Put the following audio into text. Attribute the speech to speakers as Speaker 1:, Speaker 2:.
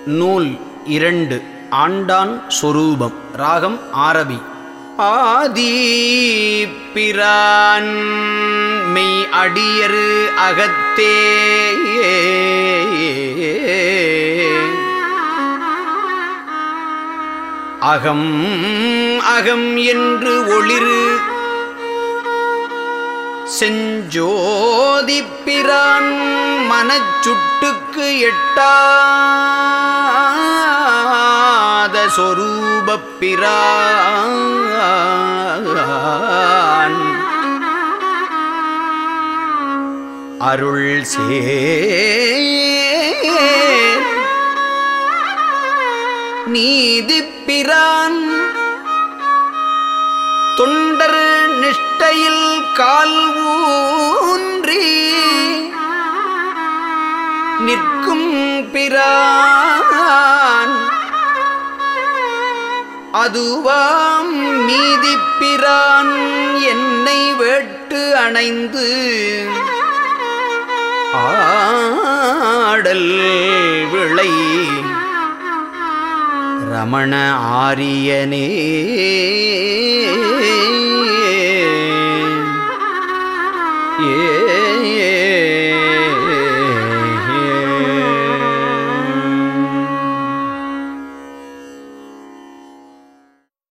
Speaker 1: நூல் 2 ஆண்டான் சொரூபம் ராகம் ஆரபி. ஆதி பிரான் மெய் அடியரு அகத்தே அகம் அகம் என்று ஒளிரு செஞ்சோதிப்பிரான் மனச்சுட்டுக்கு எட்டாத சொரூபப்பிரான் அருள் சேர் நீதிப்பிரான் தொண்டர் நிஷ்டையில் கால் ஊன்றி நிற்கும் பிரான் அதுவாம் மீதிப்பிரான் என்னை வேட்டு அணைந்து ஆடல் விளை ரமண ஆரியனே. ஏ